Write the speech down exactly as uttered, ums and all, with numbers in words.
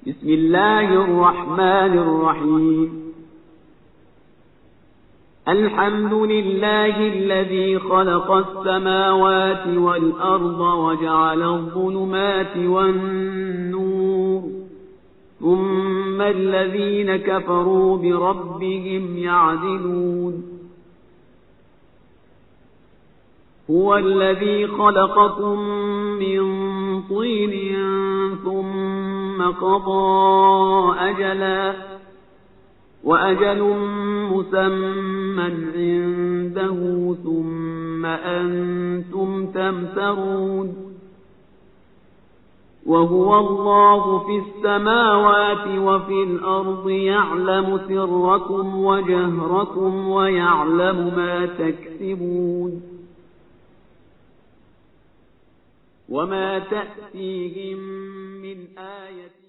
بسم الله الرحمن الرحيم الحمد لله الذي خلق السماوات والأرض وجعل الظلمات والنور ثم الذين كفروا بربهم يعدلون هو الذي خلقكم من طين ثم قضى أجلا وأجل مسمى عنده ثم أنتم تمترون وهو الله في السماوات وفي الأرض يعلم سركم وجهركم ويعلم ما تكسبون وما تأتيهم من آية